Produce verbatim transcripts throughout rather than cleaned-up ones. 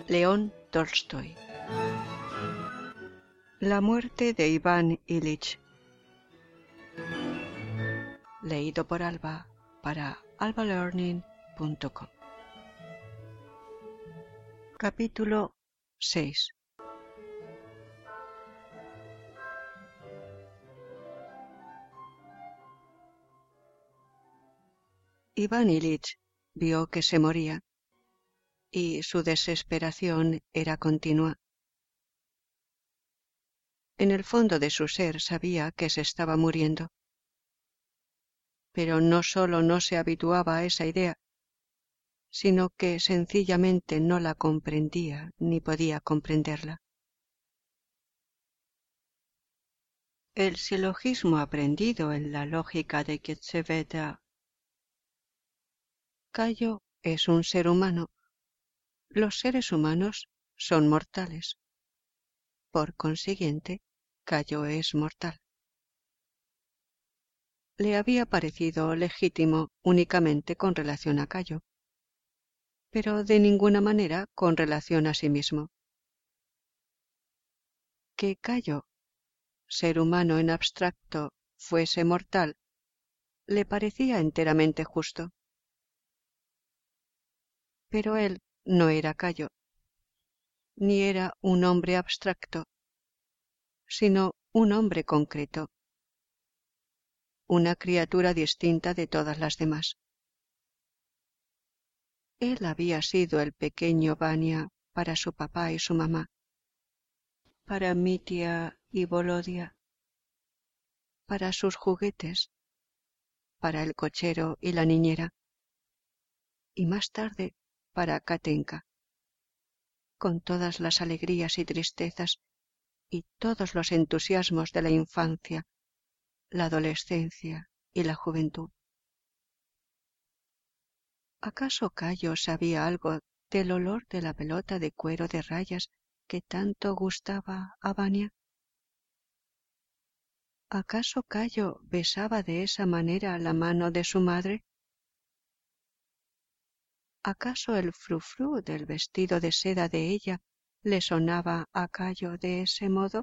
León Tolstoy. La muerte de Iván Ilich. Leído por Alba para alba learning punto com. Capítulo seis. Iván Ilich vio que se moría, y su desesperación era continua. En el fondo de su ser sabía que se estaba muriendo, pero no sólo no se habituaba a esa idea, sino que sencillamente no la comprendía ni podía comprenderla. El silogismo aprendido en la lógica de Kietzeveda. Cayo es un ser humano. Los seres humanos son mortales. Por consiguiente, Cayo es mortal. Le había parecido legítimo únicamente con relación a Cayo, pero de ninguna manera con relación a sí mismo. Que Cayo, ser humano en abstracto, fuese mortal, le parecía enteramente justo. Pero él no era Cayo, ni era un hombre abstracto, sino un hombre concreto, una criatura distinta de todas las demás. Él había sido el pequeño Vania para su papá y su mamá, para Mitya y Volodia, para sus juguetes, para el cochero y la niñera, y más tarde para Katenka, con todas las alegrías y tristezas y todos los entusiasmos de la infancia, la adolescencia y la juventud. ¿Acaso Cayo sabía algo del olor de la pelota de cuero de rayas que tanto gustaba a Vania? ¿Acaso Cayo besaba de esa manera la mano de su madre? ¿Acaso el frufrú del vestido de seda de ella le sonaba a Cayo de ese modo?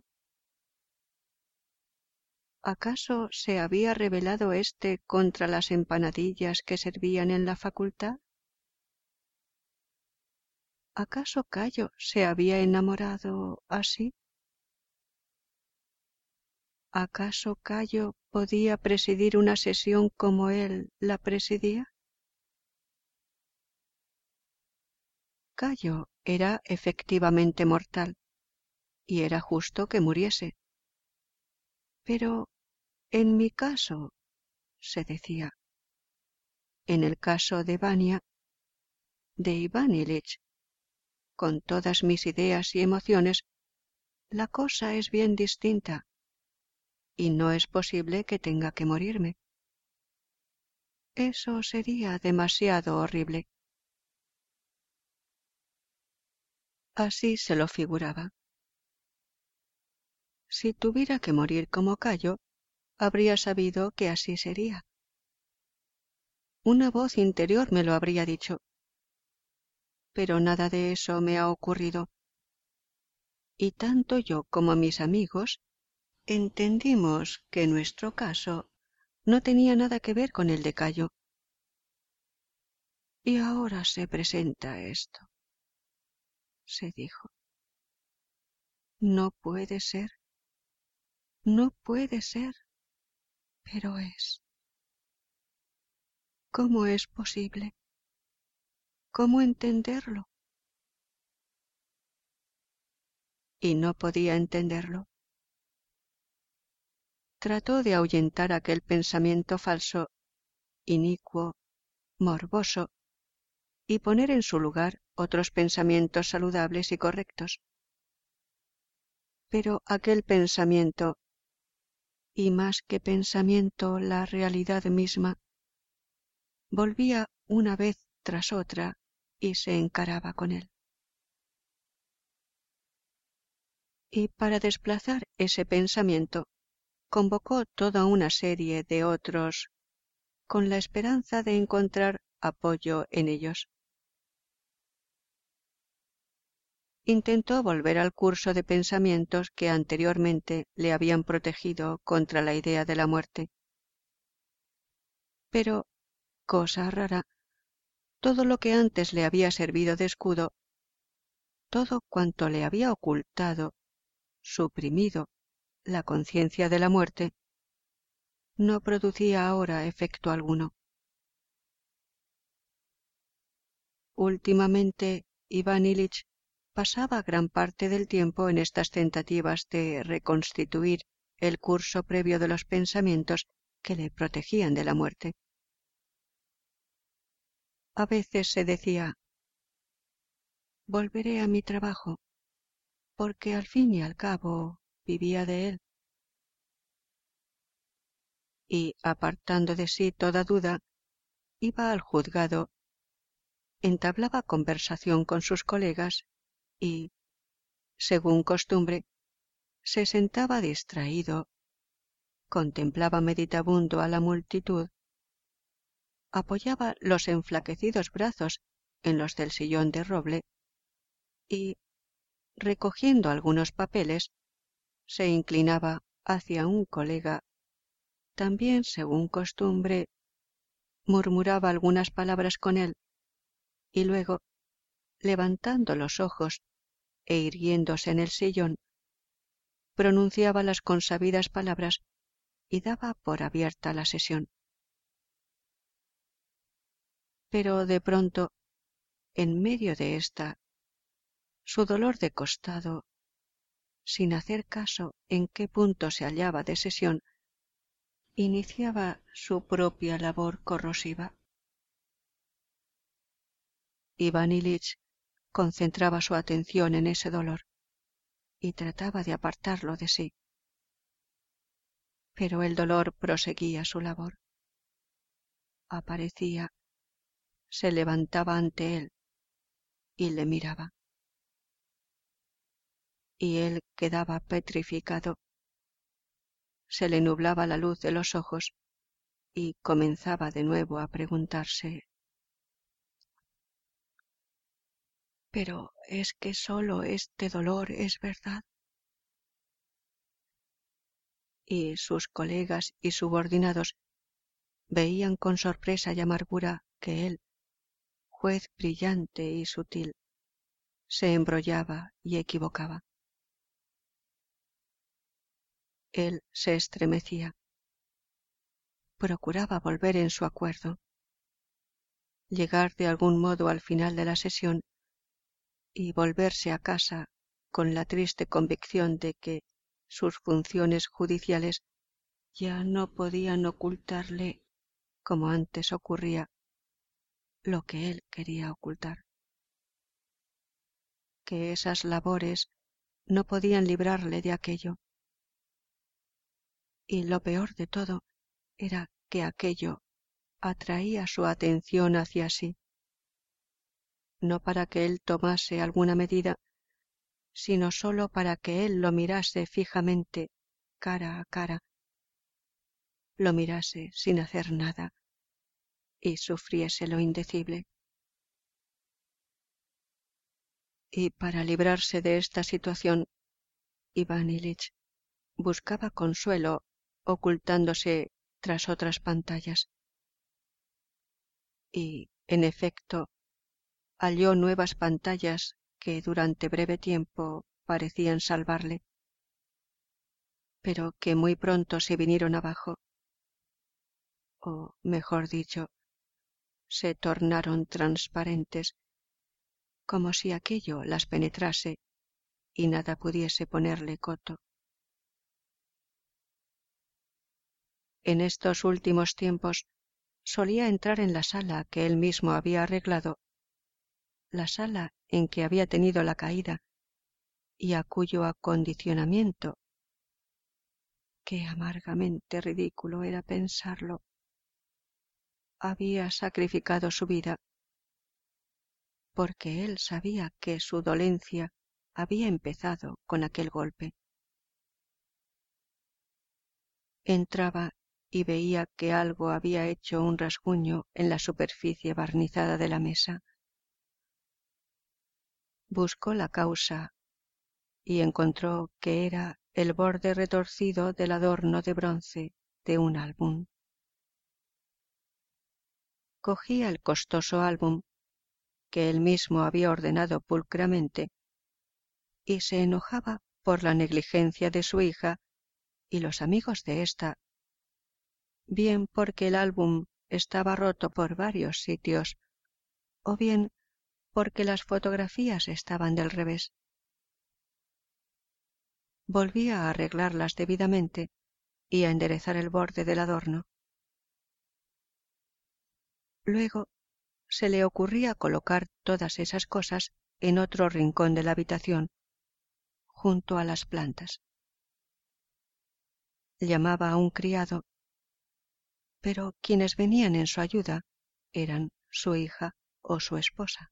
¿Acaso se había rebelado éste contra las empanadillas que servían en la facultad? ¿Acaso Cayo se había enamorado así? ¿Acaso Cayo podía presidir una sesión como él la presidía? Cayo era efectivamente mortal, y era justo que muriese. Pero en mi caso, se decía, en el caso de Vania, de Iván Ilich, con todas mis ideas y emociones, la cosa es bien distinta, y no es posible que tenga que morirme. Eso sería demasiado horrible. Así se lo figuraba. Si tuviera que morir como Cayo, habría sabido que así sería. Una voz interior me lo habría dicho. Pero nada de eso me ha ocurrido. Y tanto yo como mis amigos entendimos que nuestro caso no tenía nada que ver con el de Cayo. Y ahora se presenta esto, se dijo. No puede ser, no puede ser, pero es. ¿Cómo es posible? ¿Cómo entenderlo? Y no podía entenderlo. Trató de ahuyentar aquel pensamiento falso, inicuo, morboso, y poner en su lugar otros pensamientos saludables y correctos. Pero aquel pensamiento, y más que pensamiento la realidad misma, volvía una vez tras otra y se encaraba con él. Y para desplazar ese pensamiento, convocó toda una serie de otros con la esperanza de encontrar apoyo en ellos. intentó volver al curso de pensamientos que anteriormente le habían protegido contra la idea de la muerte. Pero, cosa rara, todo lo que antes le había servido de escudo, todo cuanto le había ocultado, suprimido, la conciencia de la muerte, no producía ahora efecto alguno. Últimamente, Iván Ilich pasaba gran parte del tiempo en estas tentativas de reconstituir el curso previo de los pensamientos que le protegían de la muerte. A veces se decía: volveré a mi trabajo, porque al fin y al cabo vivía de él. Y, apartando de sí toda duda, iba al juzgado, entablaba conversación con sus colegas y, según costumbre, se sentaba distraído, contemplaba meditabundo a la multitud, apoyaba los enflaquecidos brazos en los del sillón de roble y, recogiendo algunos papeles, se inclinaba hacia un colega. También, según costumbre, murmuraba algunas palabras con él y luego, levantando los ojos e irguiéndose en el sillón, pronunciaba las consabidas palabras y daba por abierta la sesión. Pero de pronto, en medio de esta, su dolor de costado, sin hacer caso en qué punto se hallaba de sesión, iniciaba su propia labor corrosiva. Iván Ilich concentraba su atención en ese dolor y trataba de apartarlo de sí. Pero el dolor proseguía su labor. Aparecía, se levantaba ante él y le miraba. Y él quedaba petrificado. Se le nublaba la luz de los ojos y comenzaba de nuevo a preguntarse: ¿pero es que sólo este dolor es verdad? Y sus colegas y subordinados veían con sorpresa y amargura que él, juez brillante y sutil, se embrollaba y equivocaba. Él se estremecía, procuraba volver en su acuerdo, llegar de algún modo al final de la sesión y volverse a casa con la triste convicción de que sus funciones judiciales ya no podían ocultarle, como antes ocurría, lo que él quería ocultar, que esas labores no podían librarle de aquello. Y lo peor de todo era que aquello atraía su atención hacia sí, no para que él tomase alguna medida, sino sólo para que él lo mirase fijamente, cara a cara, lo mirase sin hacer nada y sufriese lo indecible. Y para librarse de esta situación, Iván Ilich buscaba consuelo ocultándose tras otras pantallas. Y, en efecto, halló nuevas pantallas que durante breve tiempo parecían salvarle, pero que muy pronto se vinieron abajo, o mejor dicho, se tornaron transparentes, como si aquello las penetrase y nada pudiese ponerle coto. En estos últimos tiempos solía entrar en la sala que él mismo había arreglado, la sala en que había tenido la caída y a cuyo acondicionamiento, qué amargamente ridículo era pensarlo, había sacrificado su vida, porque él sabía que su dolencia había empezado con aquel golpe. Entraba y veía que algo había hecho un rasguño en la superficie barnizada de la mesa. buscó la causa y encontró que era el borde retorcido del adorno de bronce de un álbum. Cogía el costoso álbum, que él mismo había ordenado pulcramente, y se enojaba por la negligencia de su hija y los amigos de ésta, bien porque el álbum estaba roto por varios sitios, o bien porque las fotografías estaban del revés. Volvía a arreglarlas debidamente y a enderezar el borde del adorno. Luego se le ocurría colocar todas esas cosas en otro rincón de la habitación, junto a las plantas. Llamaba a un criado, pero quienes venían en su ayuda eran su hija o su esposa.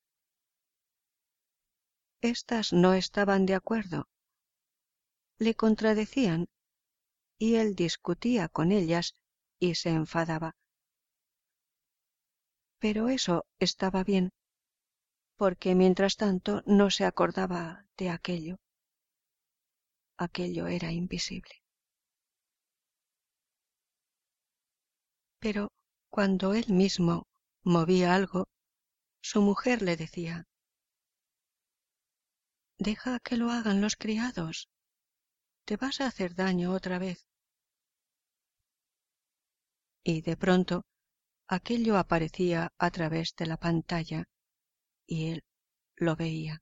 Estas no estaban de acuerdo, le contradecían, y él discutía con ellas y se enfadaba. Pero eso estaba bien, porque mientras tanto no se acordaba de aquello. Aquello era invisible. Pero cuando él mismo movía algo, su mujer le decía: «Deja que lo hagan los criados. Te vas a hacer daño otra vez». Y de pronto aquello aparecía a través de la pantalla y él lo veía.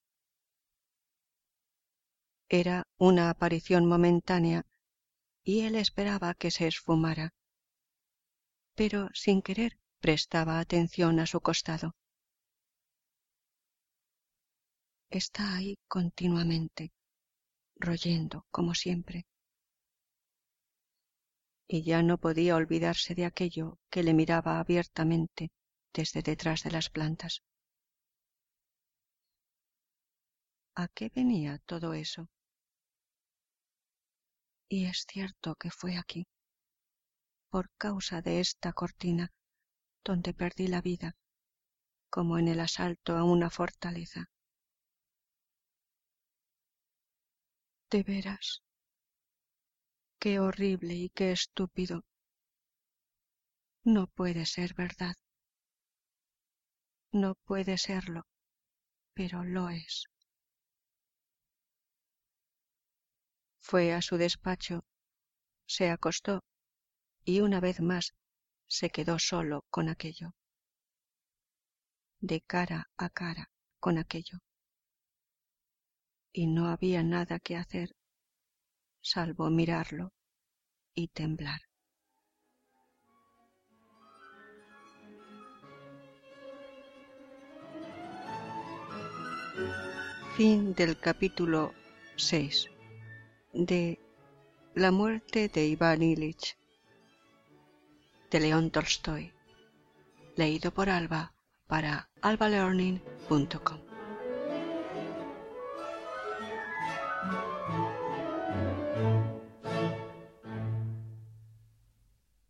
Era una aparición momentánea y él esperaba que se esfumara, pero sin querer prestaba atención a su costado. Está ahí continuamente, royendo como siempre. Y ya no podía olvidarse de aquello que le miraba abiertamente desde detrás de las plantas. ¿A qué venía todo eso? Y es cierto que fue aquí, por causa de esta cortina, donde perdí la vida, como en el asalto a una fortaleza. De veras, qué horrible y qué estúpido. No puede ser verdad. No puede serlo, pero lo es. Fue a su despacho, se acostó y una vez más se quedó solo con aquello, de cara a cara con aquello. Y no había nada que hacer salvo mirarlo y temblar. Fin del capítulo seis de La muerte de Iván Ilich, de León Tolstoy, leído por Alba para alba learning punto com.